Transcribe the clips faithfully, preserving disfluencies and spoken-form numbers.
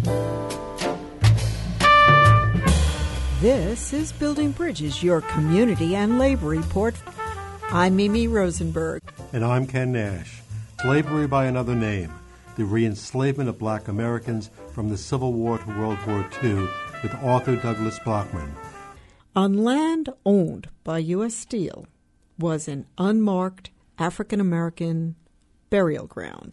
This is Building Bridges, your community and labor report. I'm Mimi Rosenberg. And I'm Ken Nash. Slavery by Another Name, the re-enslavement of black Americans from the Civil War to World War Two, with author Douglas Blackmon. On land owned by U S Steel was an unmarked African-American burial ground.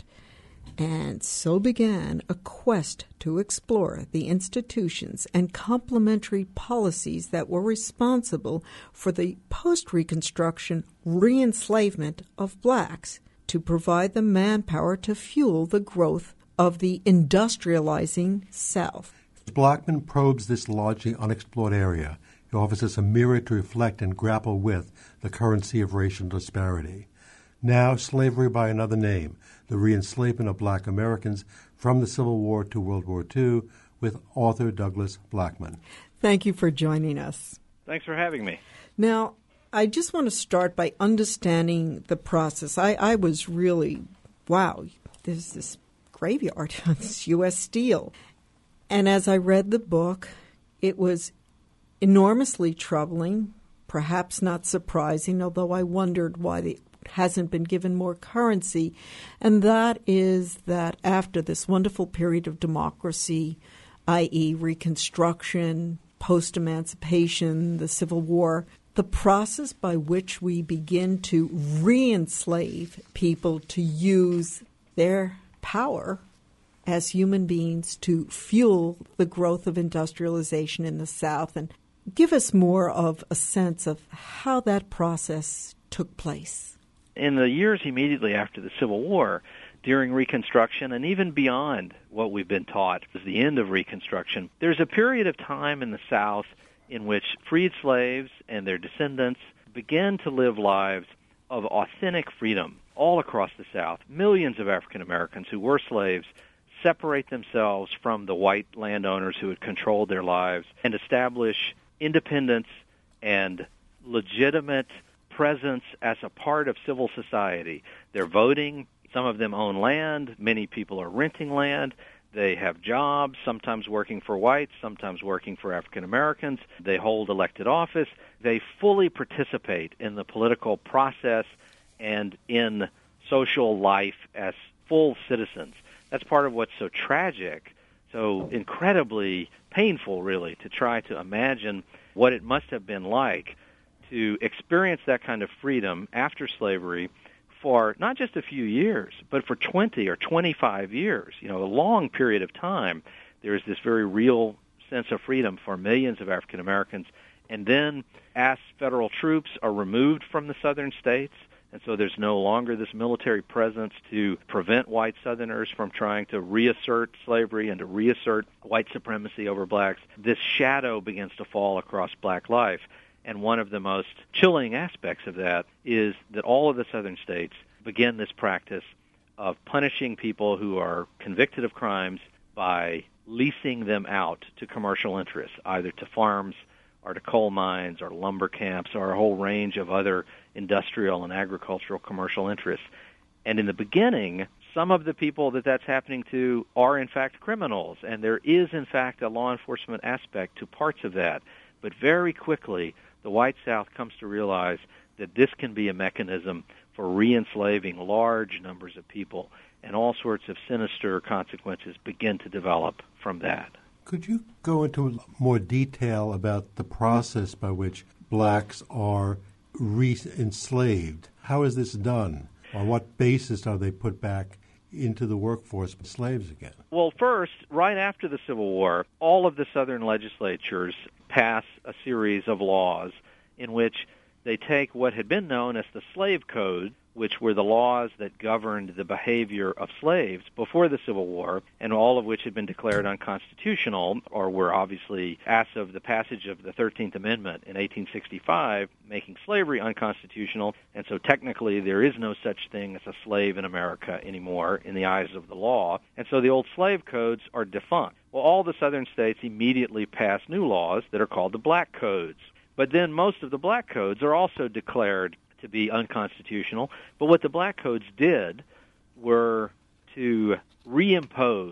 And so began a quest to explore the institutions and complementary policies that were responsible for the post-Reconstruction re-enslavement of blacks to provide the manpower to fuel the growth of the industrializing South. Blackmon probes this largely unexplored area. He offers us a mirror to reflect and grapple with the currency of racial disparity. Now, Slavery by Another Name, the re-enslavement of black Americans from the Civil War to World War Two, with author Douglas Blackmon. Thank you for joining us. Thanks for having me. Now, I just want to start by understanding the process. I, I was really, wow, there's this graveyard on this U S Steel. And as I read the book, it was enormously troubling, perhaps not surprising, although I wondered why the hasn't been given more currency, and that is that after this wonderful period of democracy, that is. Reconstruction, post-emancipation, the Civil War, the process by which we begin to re-enslave people to use their power as human beings to fuel the growth of industrialization in the South, and give us more of a sense of how that process took place. In the years immediately after the Civil War, during Reconstruction, and even beyond what we've been taught is the end of Reconstruction, there's a period of time in the South in which freed slaves and their descendants began to live lives of authentic freedom all across the South. Millions of African Americans who were slaves separate themselves from the white landowners who had controlled their lives and establish independence and legitimate presence as a part of civil society. They're voting. Some of them own land. Many people are renting land. They have jobs, sometimes working for whites, sometimes working for African Americans. They hold elected office. They fully participate in the political process and in social life as full citizens. That's part of what's so tragic, so incredibly painful, really, to try to imagine what it must have been like to experience that kind of freedom after slavery for not just a few years, but for twenty or twenty-five years, you know, a long period of time. There is this very real sense of freedom for millions of African Americans. And then as federal troops are removed from the southern states, and so there's no longer this military presence to prevent white Southerners from trying to reassert slavery and to reassert white supremacy over blacks, this shadow begins to fall across black life. And one of the most chilling aspects of that is that all of the southern states begin this practice of punishing people who are convicted of crimes by leasing them out to commercial interests, either to farms or to coal mines or lumber camps or a whole range of other industrial and agricultural commercial interests. And in the beginning, some of the people that that's happening to are in fact criminals, and there is in fact a law enforcement aspect to parts of that. But very quickly, the white South comes to realize that this can be a mechanism for re-enslaving large numbers of people, and all sorts of sinister consequences begin to develop from that. Could you go into more detail about the process by which blacks are re-enslaved? How is this done? On what basis are they put back into the workforce as slaves again? Well, first, right after the Civil War, all of the southern legislatures pass a series of laws in which they take what had been known as the Slave Code, which were the laws that governed the behavior of slaves before the Civil War, and all of which had been declared unconstitutional, or were obviously, as of the passage of the thirteenth Amendment in eighteen sixty-five, making slavery unconstitutional, and so technically there is no such thing as a slave in America anymore in the eyes of the law, and so the old slave codes are defunct. Well, all the southern states immediately pass new laws that are called the Black Codes. But then most of the Black Codes are also declared to be unconstitutional. But what the Black Codes did were to reimpose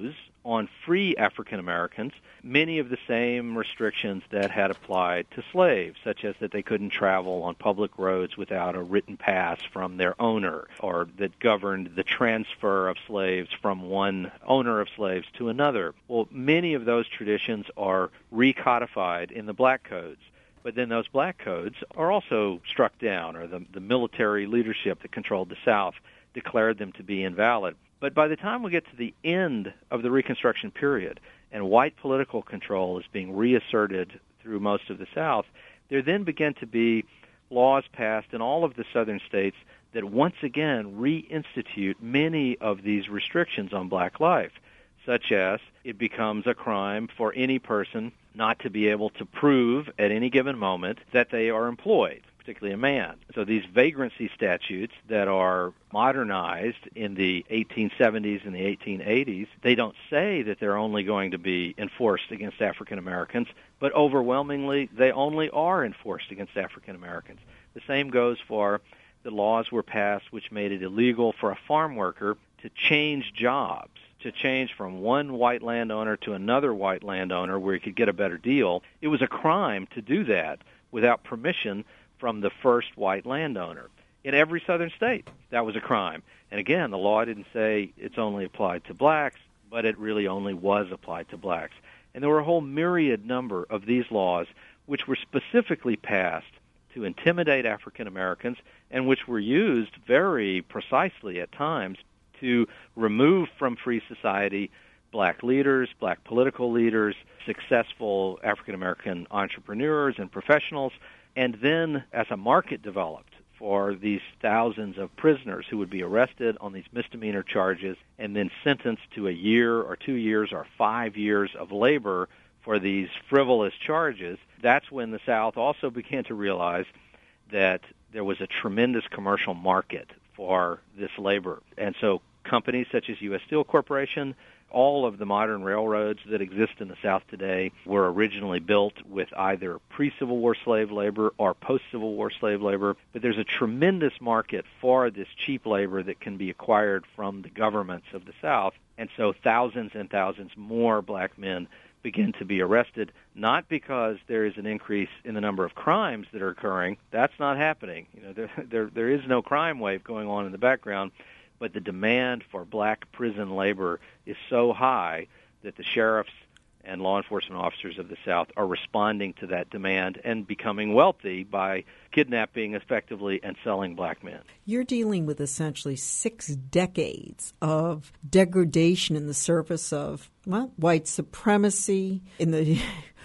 on free African Americans many of the same restrictions that had applied to slaves, such as that they couldn't travel on public roads without a written pass from their owner, or that governed the transfer of slaves from one owner of slaves to another. Well, many of those traditions are recodified in the black codes. But then those black codes are also struck down, or the, the military leadership that controlled the South declared them to be invalid. But by the time we get to the end of the Reconstruction period and white political control is being reasserted through most of the South, there then begin to be laws passed in all of the southern states that once again reinstitute many of these restrictions on black life, such as it becomes a crime for any person not to be able to prove at any given moment that they are employed, particularly a man. So these vagrancy statutes that are modernized in the eighteen seventies and the eighteen eighties, they don't say that they're only going to be enforced against African Americans, but overwhelmingly they only are enforced against African Americans. The same goes for the laws were passed which made it illegal for a farm worker to change jobs, to change from one white landowner to another white landowner where he could get a better deal. It was a crime to do that without permission from the first white landowner. In every southern state, that was a crime. And again, the law didn't say it's only applied to blacks, but it really only was applied to blacks. And there were a whole myriad number of these laws which were specifically passed to intimidate African Americans and which were used very precisely at times to remove from free society black leaders, black political leaders, successful African American entrepreneurs and professionals. And then as a market developed for these thousands of prisoners who would be arrested on these misdemeanor charges and then sentenced to a year or two years or five years of labor for these frivolous charges, that's when the South also began to realize that there was a tremendous commercial market for this labor. And so companies such as U S Steel Corporation, all of the modern railroads that exist in the South today were originally built with either pre-Civil War slave labor or post-Civil War slave labor. But there's a tremendous market for this cheap labor that can be acquired from the governments of the South. And so thousands and thousands more black men begin to be arrested, not because there is an increase in the number of crimes that are occurring. That's not happening. You know, there, there, there is no crime wave going on in the background. But the demand for black prison labor is so high that the sheriffs and law enforcement officers of the South are responding to that demand and becoming wealthy by kidnapping effectively and selling black men. You're dealing with essentially six decades of degradation in the service of, well, white supremacy, in the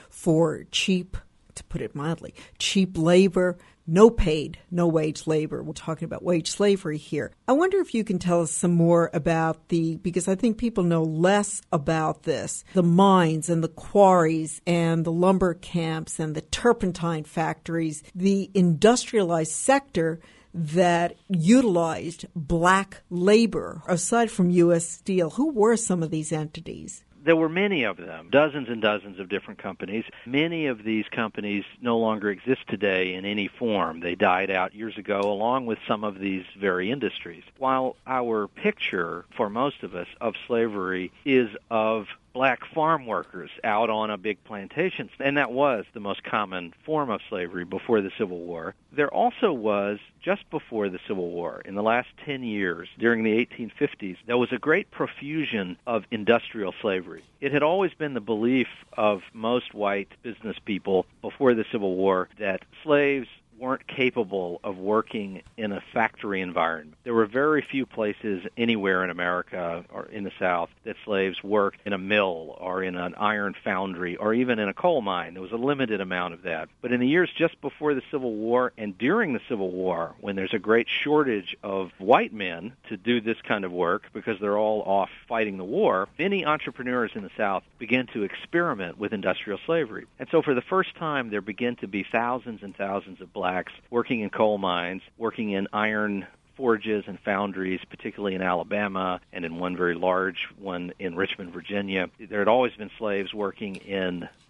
for cheap, to put it mildly, cheap labor, no paid, no wage labor. We're talking about wage slavery here. I wonder if you can tell us some more about the, because I think people know less about this, the mines and the quarries and the lumber camps and the turpentine factories, the industrialized sector that utilized black labor. Aside from U S Steel, who were some of these entities? There were many of them, dozens and dozens of different companies. Many of these companies no longer exist today in any form. They died out years ago, along with some of these very industries. While our picture, for most of us, of slavery is of black farm workers out on a big plantation, and that was the most common form of slavery before the Civil War. There also was, just before the Civil War, in the last ten years, during the eighteen fifties, there was a great profusion of industrial slavery. It had always been the belief of most white business people before the Civil War that slaves weren't capable of working in a factory environment. There were very few places anywhere in America or in the South that slaves worked in a mill or in an iron foundry or even in a coal mine. There was a limited amount of that. But in the years just before the Civil War and during the Civil War, when there's a great shortage of white men to do this kind of work because they're all off fighting the war, many entrepreneurs in the South began to experiment with industrial slavery. And so for the first time, there began to be thousands and thousands of blacks working in coal mines, working in iron forges and foundries, particularly in Alabama and in one very large one in Richmond, Virginia. There had always been slaves working in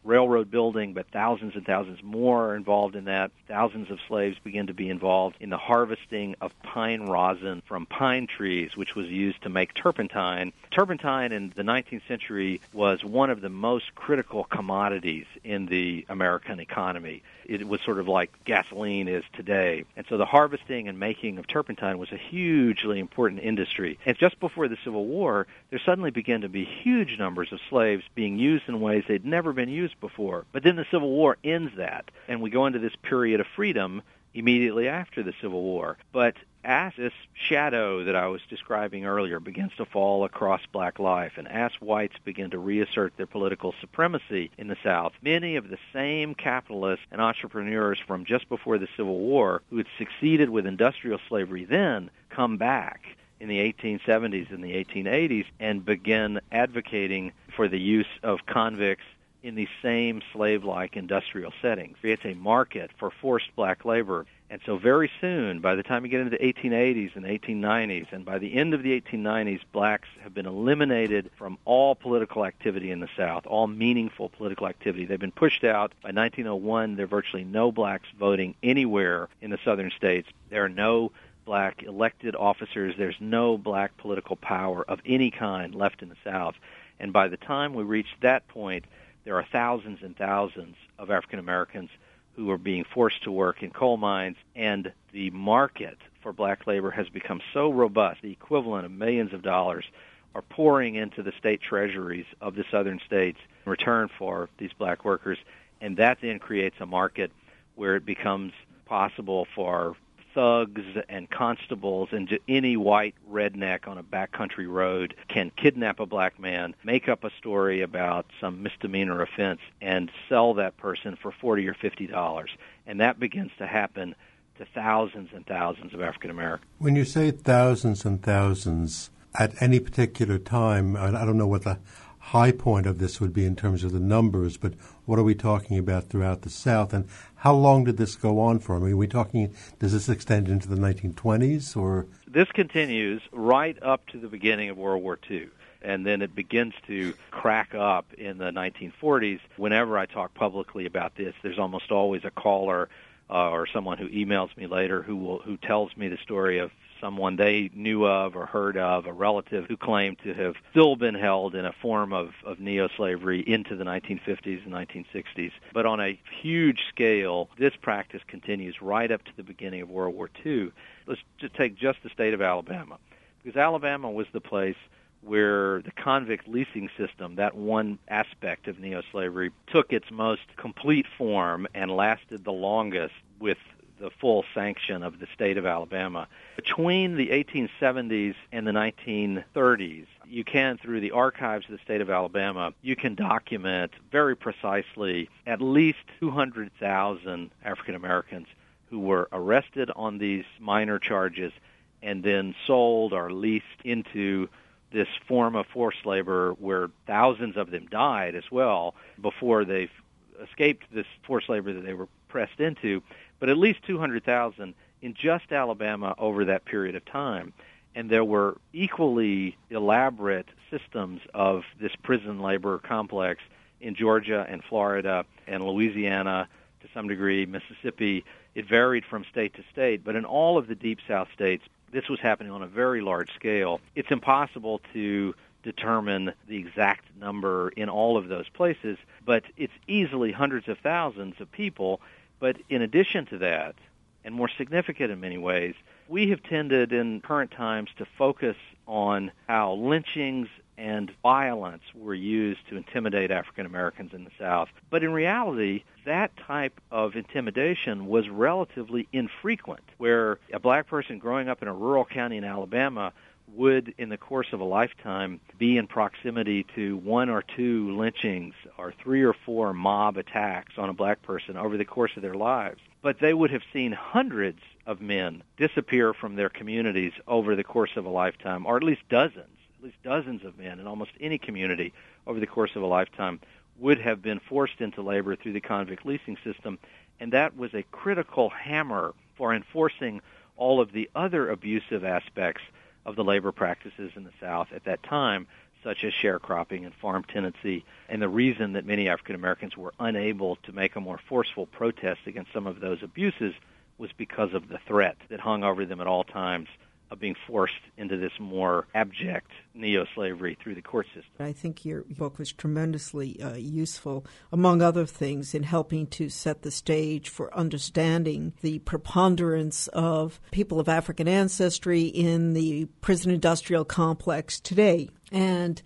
railroad building, but thousands and thousands more are involved in that. Thousands of slaves begin to be involved in the harvesting of pine rosin from pine trees, which was used to make turpentine. Turpentine in the nineteenth century was one of the most critical commodities in the American economy. It was sort of like gasoline is today. And so the harvesting and making of turpentine was a hugely important industry. And just before the Civil War, there suddenly began to be huge numbers of slaves being used in ways they'd never been used before. But then the Civil War ends that, and we go into this period of freedom immediately after the Civil War. But as this shadow that I was describing earlier begins to fall across black life, and as whites begin to reassert their political supremacy in the South, many of the same capitalists and entrepreneurs from just before the Civil War who had succeeded with industrial slavery then come back in the eighteen seventies and the eighteen eighties and begin advocating for the use of convicts in these same slave-like industrial settings. It's a market for forced black labor. And so very soon, by the time you get into the eighteen eighties and eighteen nineties, and by the end of the eighteen nineties, blacks have been eliminated from all political activity in the South, all meaningful political activity. They've been pushed out. By nineteen oh one, there are virtually no blacks voting anywhere in the southern states. There are no black elected officers. There's no black political power of any kind left in the South. And by the time we reach that point, there are thousands and thousands of African Americans who are being forced to work in coal mines, and the market for black labor has become so robust, the equivalent of millions of dollars are pouring into the state treasuries of the southern states in return for these black workers, and that then creates a market where it becomes possible for thugs and constables and any white redneck on a backcountry road can kidnap a black man, make up a story about some misdemeanor offense, and sell that person for forty or fifty dollars. And that begins to happen to thousands and thousands of African Americans. When you say thousands and thousands at any particular time, I don't know what the high point of this would be in terms of the numbers, but what are we talking about throughout the South, and how long did this go on for? I mean, are we talking, does this extend into the nineteen twenties, or? This continues right up to the beginning of World War Two, and then it begins to crack up in the nineteen forties. Whenever I talk publicly about this, there's almost always a caller uh, or someone who emails me later who will who tells me the story of someone they knew of or heard of, a relative who claimed to have still been held in a form of, of neo-slavery into the nineteen fifties and nineteen sixties. But on a huge scale, this practice continues right up to the beginning of World War Two. Let's just take just the state of Alabama, because Alabama was the place where the convict leasing system, that one aspect of neo-slavery, took its most complete form and lasted the longest with the full sanction of the state of Alabama. Between the eighteen seventies and the nineteen thirties, you can, through the archives of the state of Alabama, you can document very precisely at least two hundred thousand African Americans who were arrested on these minor charges and then sold or leased into this form of forced labor where thousands of them died as well before they escaped this forced labor that they were pressed into, but at least two hundred thousand in just Alabama over that period of time. And there were equally elaborate systems of this prison labor complex in Georgia and Florida and Louisiana, to some degree, Mississippi. It varied from state to state, but in all of the Deep South states, this was happening on a very large scale. It's impossible to determine the exact number in all of those places, but it's easily hundreds of thousands of people. But in addition to that, and more significant in many ways, we have tended in current times to focus on how lynchings and violence were used to intimidate African Americans in the South. But in reality, that type of intimidation was relatively infrequent, where a black person growing up in a rural county in Alabama would, in the course of a lifetime, be in proximity to one or two lynchings or three or four mob attacks on a black person over the course of their lives. But they would have seen hundreds of men disappear from their communities over the course of a lifetime, or at least dozens, at least dozens of men in almost any community over the course of a lifetime would have been forced into labor through the convict leasing system. And that was a critical hammer for enforcing all of the other abusive aspects of the labor practices in the South at that time, such as sharecropping and farm tenancy. And the reason that many African Americans were unable to make a more forceful protest against some of those abuses was because of the threat that hung over them at all times of being forced into this more abject neo-slavery through the court system. I think your book was tremendously uh, useful, among other things, in helping to set the stage for understanding the preponderance of people of African ancestry in the prison industrial complex today, and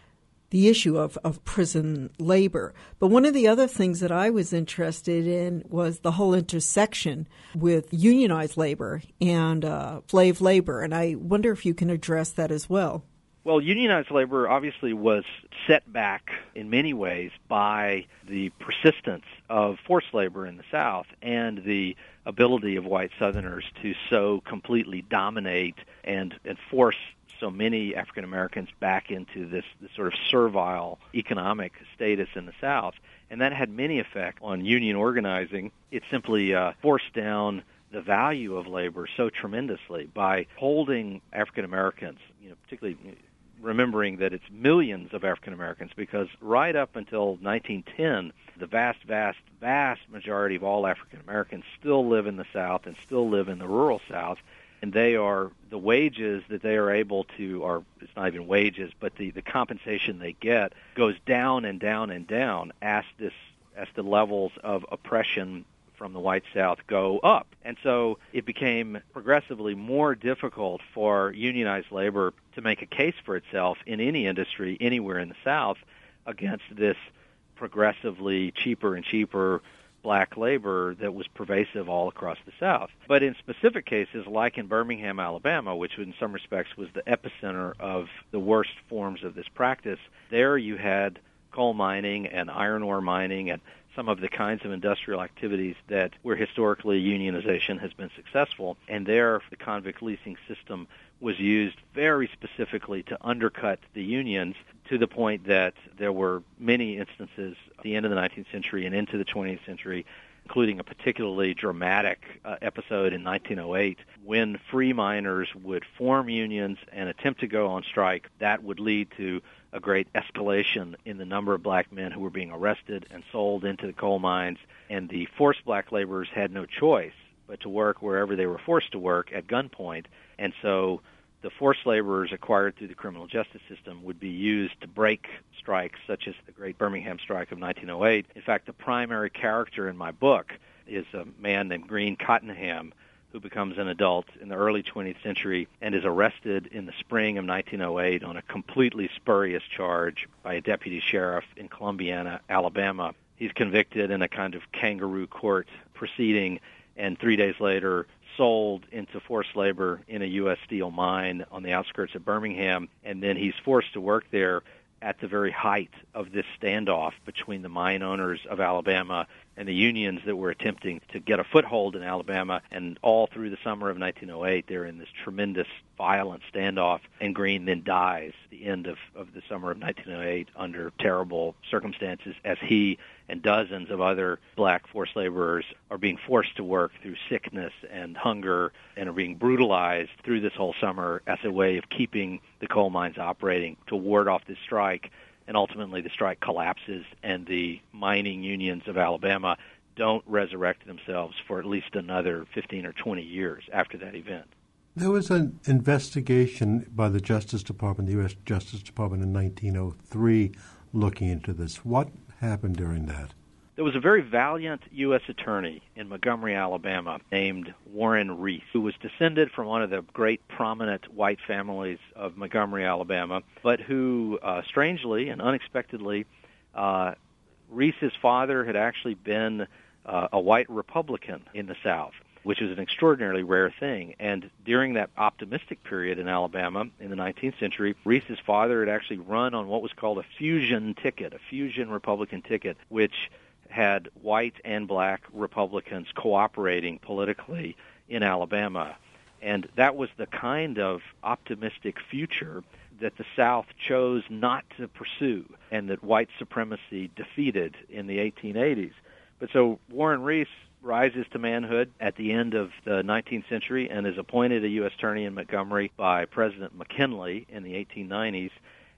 the issue of, of prison labor. But one of the other things that I was interested in was the whole intersection with unionized labor and uh, slave labor, and I wonder if you can address that as well. Well, unionized labor obviously was set back in many ways by the persistence of forced labor in the South and the ability of white Southerners to so completely dominate and, and force so many African Americans back into this, this sort of servile economic status in the South. And that had many effects on union organizing. It simply uh, forced down the value of labor so tremendously by holding African Americans, you know, particularly remembering that it's millions of African Americans, because right up until nineteen ten, the vast, vast, vast majority of all African Americans still live in the South and still live in the rural South. And they are, the wages that they are able to, or it's not even wages, but the, the compensation they get goes down and down and down as this as the levels of oppression from the white South go up. And so it became progressively more difficult for unionized labor to make a case for itself in any industry anywhere in the South against this progressively cheaper and cheaper black labor that was pervasive all across the South. But in specific cases, like in Birmingham, Alabama, which in some respects was the epicenter of the worst forms of this practice, there you had coal mining and iron ore mining and some of the kinds of industrial activities that where historically unionization has been successful. And there the convict leasing system was used very specifically to undercut the unions, to the point that there were many instances at the end of the nineteenth century and into the twentieth century, including a particularly dramatic uh, episode in nineteen oh eight when free miners would form unions and attempt to go on strike. That would lead to a great escalation in the number of black men who were being arrested and sold into the coal mines, and the forced black laborers had no choice but to work wherever they were forced to work at gunpoint. And so the forced laborers acquired through the criminal justice system would be used to break strikes, such as the Great Birmingham Strike of nineteen oh eight. In fact, the primary character in my book is a man named Green Cottenham, who becomes an adult in the early twentieth century and is arrested in the spring of nineteen oh eight on a completely spurious charge by a deputy sheriff in Columbiana, Alabama. He's convicted in a kind of kangaroo court proceeding, and three days later sold into forced labor in a U S Steel mine on the outskirts of Birmingham, and then he's forced to work there at the very height of this standoff between the mine owners of Alabama and the unions that were attempting to get a foothold in Alabama. And all through the summer of nineteen oh eight, they're in this tremendous violent standoff, and Green then dies at the end of, of the summer of nineteen oh eight under terrible circumstances as he and dozens of other black forced laborers are being forced to work through sickness and hunger and are being brutalized through this whole summer as a way of keeping the coal mines operating to ward off this strike. And ultimately the strike collapses, and the mining unions of Alabama don't resurrect themselves for at least another fifteen or twenty years after that event. There was an investigation by the Justice Department, the U S Justice Department in nineteen oh three looking into this. What happened during that? There was a very valiant U S attorney in Montgomery, Alabama, named Warren Reese, who was descended from one of the great prominent white families of Montgomery, Alabama, but who, uh, strangely and unexpectedly, uh, Reese's father had actually been uh, a white Republican in the South, which is an extraordinarily rare thing. And during that optimistic period in Alabama in the nineteenth century, Reese's father had actually run on what was called a fusion ticket, a fusion Republican ticket, which had white and black Republicans cooperating politically in Alabama. And that was the kind of optimistic future that the South chose not to pursue and that white supremacy defeated in the eighteen eighties. But so Warren Reese rises to manhood at the end of the nineteenth century and is appointed a U S attorney in Montgomery by President McKinley in the eighteen nineties.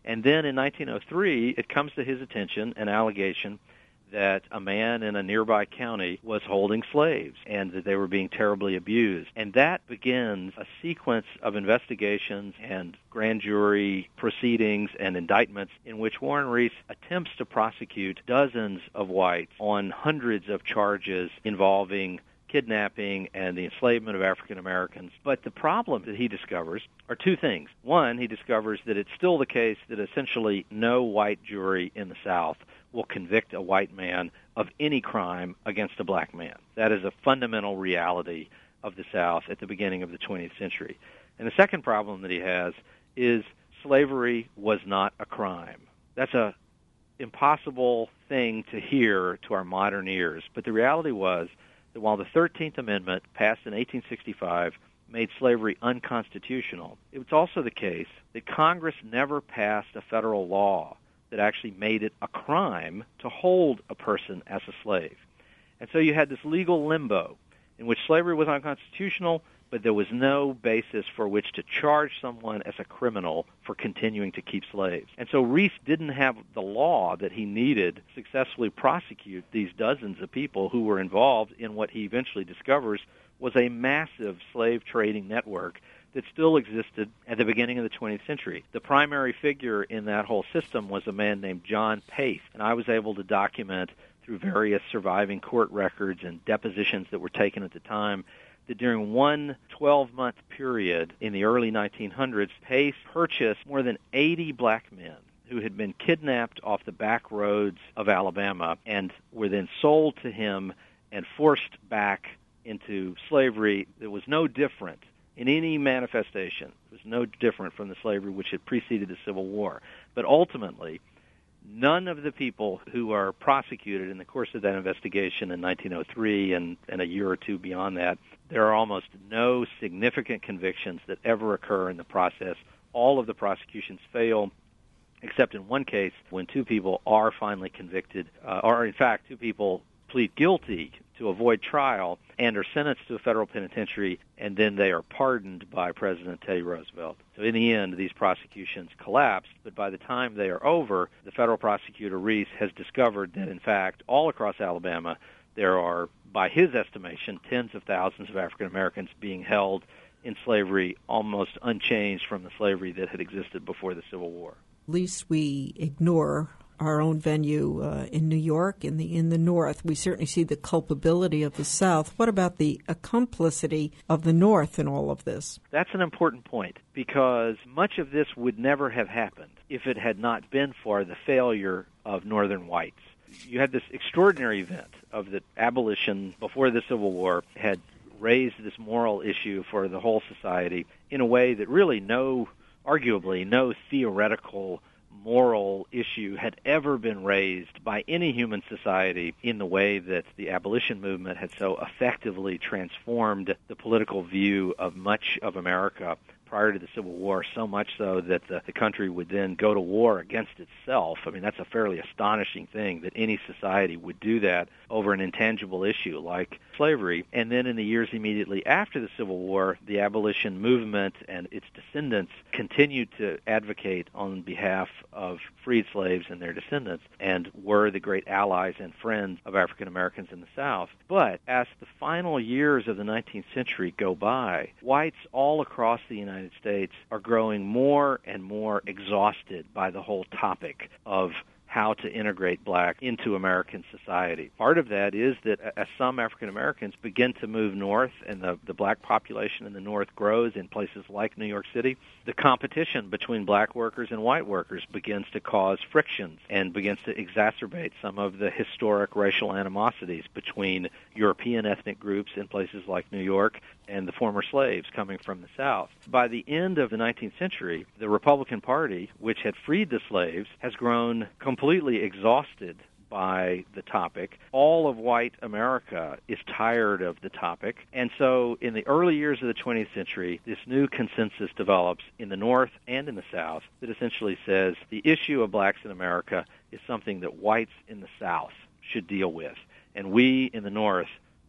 And then in nineteen oh three, it comes to his attention an allegation that a man in a nearby county was holding slaves and that they were being terribly abused. And that begins a sequence of investigations and grand jury proceedings and indictments in which Warren Reese attempts to prosecute dozens of whites on hundreds of charges involving kidnapping and the enslavement of African Americans. But the problem that he discovers are two things. One, he discovers that it's still the case that essentially no white jury in the South will convict a white man of any crime against a black man. That is a fundamental reality of the South at the beginning of the twentieth century. And the second problem that he has is slavery was not a crime. That's a impossible thing to hear to our modern ears. But the reality was that while the thirteenth Amendment, passed in eighteen sixty-five, made slavery unconstitutional, it was also the case that Congress never passed a federal law that actually made it a crime to hold a person as a slave. And so you had this legal limbo in which slavery was unconstitutional, but there was no basis for which to charge someone as a criminal for continuing to keep slaves. And so Reese didn't have the law that he needed to successfully prosecute these dozens of people who were involved in what he eventually discovers was a massive slave trading network that still existed at the beginning of the twentieth century. The primary figure in that whole system was a man named John Pace, and I was able to document through various surviving court records and depositions that were taken at the time that during one twelve-month period in the early nineteen hundreds, Pace purchased more than eighty black men who had been kidnapped off the back roads of Alabama and were then sold to him and forced back into slavery that was no different in any manifestation. It was no different from the slavery which had preceded the Civil War. But ultimately, none of the people who are prosecuted in the course of that investigation in nineteen oh three and, and a year or two beyond that, there are almost no significant convictions that ever occur in the process. All of the prosecutions fail, except in one case when two people are finally convicted, uh, or in fact, two people plead guilty to avoid trial and are sentenced to a federal penitentiary, and then they are pardoned by President Teddy Roosevelt. So in the end, these prosecutions collapsed, but by the time they are over, the federal prosecutor, Reese, has discovered that, in fact, all across Alabama, there are, by his estimation, tens of thousands of African Americans being held in slavery almost unchanged from the slavery that had existed before the Civil War. At least we ignore our own venue uh, in New York, in the in the North. We certainly see the culpability of the South. What about the complicity of the North in all of this? That's an important point, because much of this would never have happened if it had not been for the failure of Northern whites. You had this extraordinary event of the abolition before the Civil War had raised this moral issue for the whole society in a way that really no, arguably, no theoretical moral issue had ever been raised by any human society in the way that the abolition movement had so effectively transformed the political view of much of America prior to the Civil War, so much so that the, the country would then go to war against itself. I mean, that's a fairly astonishing thing, that any society would do that over an intangible issue like slavery. And then in the years immediately after the Civil War, the abolition movement and its descendants continued to advocate on behalf of freed slaves and their descendants, and were the great allies and friends of African Americans in the South. But as the final years of the nineteenth century go by, whites all across the United States are growing more and more exhausted by the whole topic of how to integrate black into American society. Part of that is that as some African Americans begin to move north and the, the black population in the north grows in places like New York City, the competition between black workers and white workers begins to cause frictions and begins to exacerbate some of the historic racial animosities between European ethnic groups in places like New York and the former slaves coming from the South. By the end of the nineteenth century, the Republican Party, which had freed the slaves, has grown completely exhausted by the topic. All of white America is tired of the topic. And so in the early years of the twentieth century, this new consensus develops in the North and in the South that essentially says the issue of blacks in America is something that whites in the South should deal with. And we in the North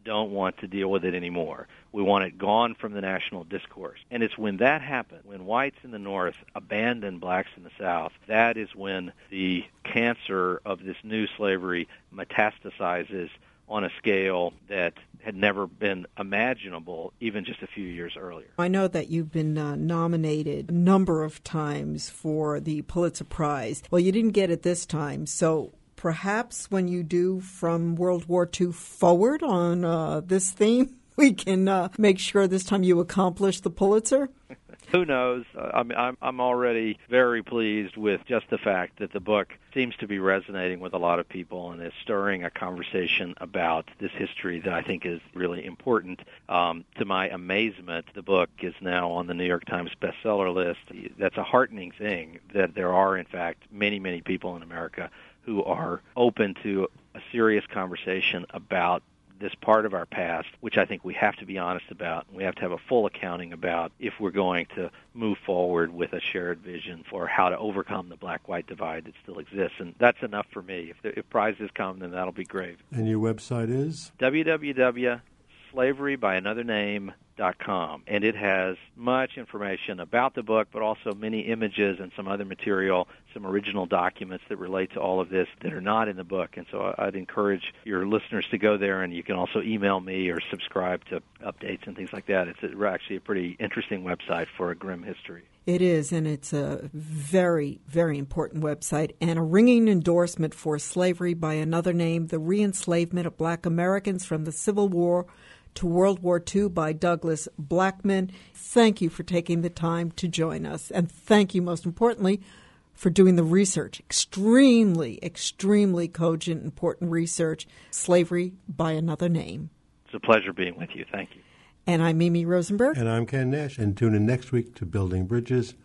don't want to deal with it anymore. We want it gone from the national discourse. And it's when that happened, when whites in the North abandoned blacks in the South, that is when the cancer of this new slavery metastasizes on a scale that had never been imaginable even just a few years earlier. I know that you've been uh, nominated a number of times for the Pulitzer Prize. Well, you didn't get it this time, so perhaps when you do From World War Two forward on uh, this theme, we can uh, make sure this time you accomplish the Pulitzer? Who knows? Uh, I'm, I'm, I'm already very pleased with just the fact that the book seems to be resonating with a lot of people and is stirring a conversation about this history that I think is really important. Um, to my amazement, the book is now on the New York Times bestseller list. That's a heartening thing that there are, in fact, many, many people in America who are open to a serious conversation about this part of our past, which I think we have to be honest about. We have to have a full accounting about if we're going to move forward with a shared vision for how to overcome the black-white divide that still exists. And that's enough for me. If, the, if prizes come, then that'll be great. And your website is? w w w dot slavery by another name dot com. And it has much information about the book, but also many images and some other material, some original documents that relate to all of this that are not in the book. And so I'd encourage your listeners to go there, and you can also email me or subscribe to updates and things like that. It's actually a pretty interesting website for a grim history. It is, and it's a very, very important website and a ringing endorsement for Slavery by Another Name, The Re-Enslavement of Black Americans from the Civil War to World War Two by Douglas Blackmun. Thank you for taking the time to join us, and thank you, most importantly, for doing the research. Extremely, extremely cogent, important research. Slavery by Another Name. It's a pleasure being with you. Thank you. And I'm Mimi Rosenberg. And I'm Ken Nash. And tune in next week to Building Bridges,